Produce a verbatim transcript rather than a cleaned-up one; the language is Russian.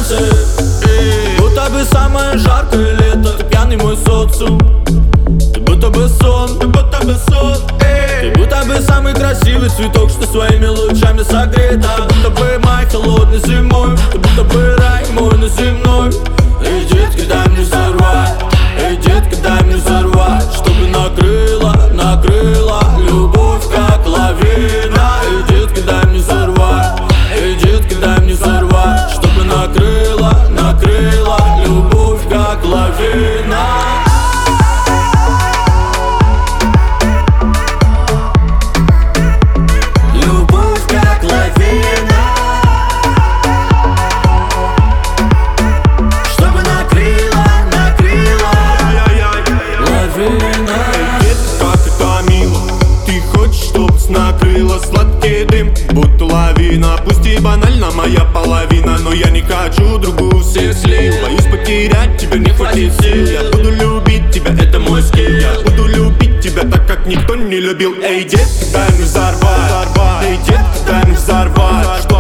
танцы. Будто бы самое жаркое лето, ты пьяный мой социум. Ты будто бы сон, ты будто бы сон. Ты будто бы самый красивый цветок, что своими лучами согрет. Ты будто бы май холодной зимой, ты будто бы рай мой на земной. Эй, детки, дай мне взорвать, эй, детки, дай мне взорвать, чтобы накрыла, накрыла любовь как лавина. Эй, детки, дай мне взорвать, эй, детки, дай мне взорвать, чтобы накрыла, накрыла любовь как лавина. Накрыла сладкий дым, будто лавина. Пусть и банально моя половина, но я не хочу другую всех слил. Боюсь потерять тебя, не хватит сил. Я буду любить тебя, это мой скилл. Я буду любить тебя так, как никто не любил. Эй, детка, дай мне взорвать, эй, детка, дай мне взорвать.